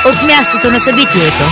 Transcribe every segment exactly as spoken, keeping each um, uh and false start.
от мястото на събитието.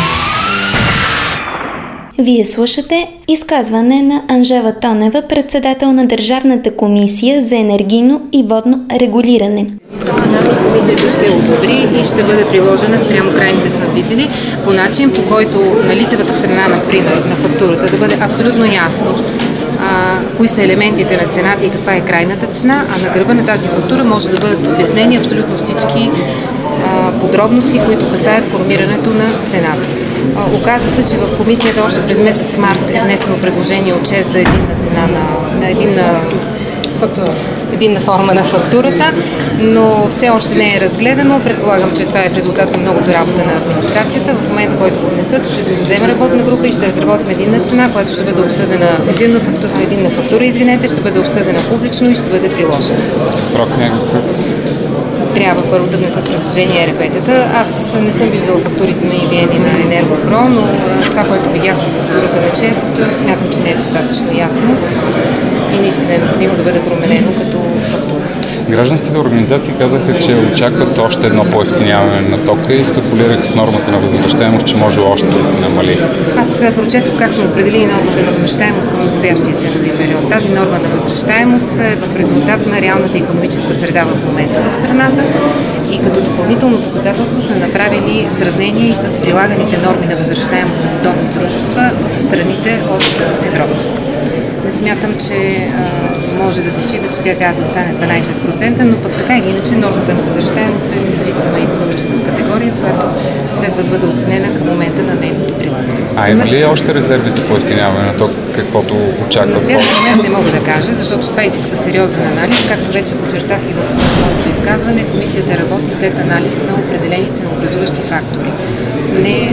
Вие слушате изказване на Анжела Тонева, председател на Държавната комисия за енергийно и водно регулиране. Комисията ще одобри и ще бъде приложена спрямо крайните снабдители по начин, по който на лицевата страна, например, на фактурата да бъде абсолютно ясно а, кои са елементите на цената и каква е крайната цена, а на гърба на тази фактура може да бъдат обяснени абсолютно всички а, подробности, които касаят формирането на цената. А, оказа се, че в комисията още през месец март е внесено предложение от ЧЕЗ за единна цена на, на единна фактура. единна форма на фактурата, но все още не е разгледано. Предполагам, че това е в резултат на многото работа на администрацията. В момента, който го внесат, ще създадем работна група и ще разработим единна цена, която ще бъде обсъдена единна фактура, единна фактура извинете, ще бъде обсъдена публично и ще бъде приложена. Срок някакъв? Трябва първо да внесат предложение Е Р П-тата. Аз не съм виждала фактурите на И В Н и на Енергоагро, но това, което видях от фактурата на ЧЕЗ, смятам, че не е достатъчно ясно и наистина е необходимо да бъде променено като фактура. Гражданските организации казаха, че очакват още едно по-евтиняване на тока и спекулирах с нормата на възвръщаемост, че може още да се намали. Аз прочетох как са определили нормата на възвръщаемост към настоящия ценови период. Тази норма на възвръщаемост е в резултат на реалната икономическа среда в момента в страната и като допълнително доказателство са направили сравнение и с прилаганите норми на възвръщаемост на подобни дружества в страните от Европа. Не смятам, че а, може да се счита, че тя трябва да остане дванайсет процента, но пък така или иначе нормата на възвръщаемост е независима икономическа категория, която следва да бъде оценена към момента на нейното прилагане. А има ли още резерви за поевтиняване на ток, каквото очаква? В настоящия момент не мога да кажа, защото това изисква сериозен анализ. Както вече подчертах и в моето изказване, комисията работи след анализ на определени ценообразуващи фактори. Не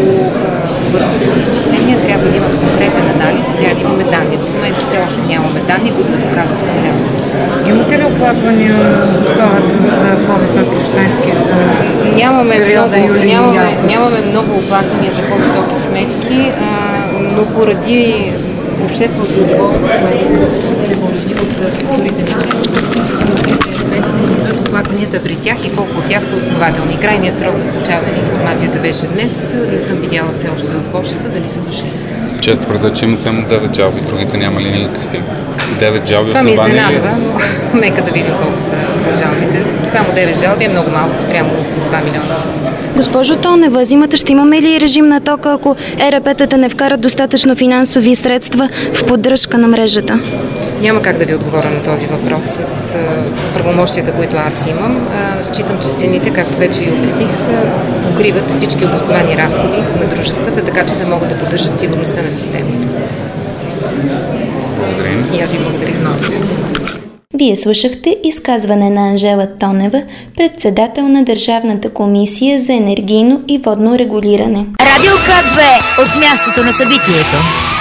върху след изчисления трябва да има конкретен анализ и трябва да имаме данни. В момента все още нямаме данни, които да показват на реалната цена. Имате ли оплаквания от хората за по-високи сметки? Нямаме много, нямаме, нямаме много оплаквания за по-високи сметки, а, но поради общественото недоволство, което се породи от фактурите на ЧЕЗ, оплакванията при тях и колко от тях са основателни. Крайният срок за получаване на информацията беше днес. Не съм видяла все още в почтата дали са дошли. Чест твърда, че имат само девет жалби, другите няма ли никакви? девет жалби. Това ме изненадва, но нека да видим колко са жалбите. Само девет жалби е много малко спрямо около два милиона. Госпожо Тонева, зимата ще имаме ли режим на тока, ако Е Р П-тата не вкарат достатъчно финансови средства в поддръжка на мрежата? Няма как да ви отговоря на този въпрос с правомощията, които аз имам. Считам, че цените, както вече и обясних, покриват всички обосновани разходи на дружествата, така че да могат да поддържат сигурността на системата. Благодарим. И аз ви благодаря много. Вие слушахте изказване на Анжела Тонева, председател на Държавната комисия за енергийно и водно регулиране. Радио К две от мястото на събитието.